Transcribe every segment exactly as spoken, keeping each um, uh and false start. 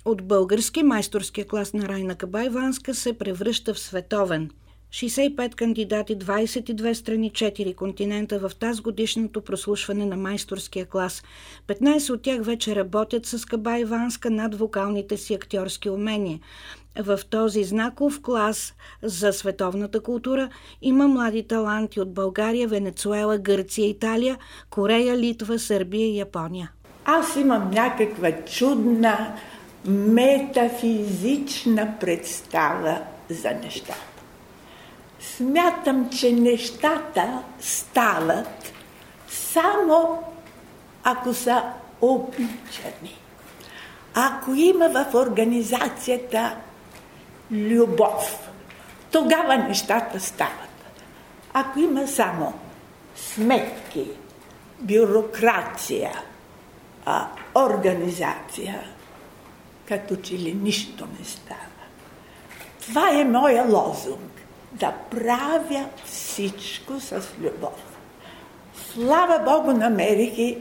От български майсторския клас на Райна Кабайванска се превръща в световен. шейсет и пет кандидати, двадесет и две страни, четири континента в тазгодишното прослушване на майсторския клас. петнадесет от тях вече работят с Кабайванска над вокалните си актьорски умения. В този знаков клас за световната култура има млади таланти от България, Венецуела, Гърция, Италия, Корея, Литва, Сърбия и Япония. Аз имам някаква чудна метафизична представа за нещата. Смятам, че нещата стават само ако са обичани. Ако има в организацията любов, тогава нещата стават. Ако има само сметки, бюрокрация, а, организация, като че ли нищо не става. Това е моя лозунг. Да правя всичко с любов. Слава Богу, намерих и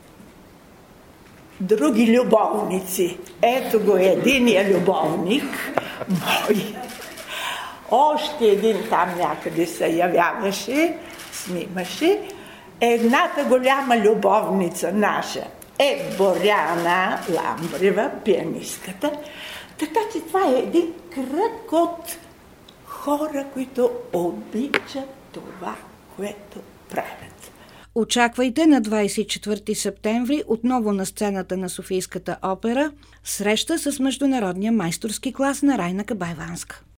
други любовници. Ето го единия любовник, мой. Още един там някъде се явяваше, снимаше. Едната голяма любовница наша е Боряна Ламбрева, пианистката. Така че това е един кръг от хора, които обичат това, което правят. Очаквайте на двадесет и четвърти септември отново на сцената на Софийската опера среща с международния майсторски клас на Райна Кабайванска.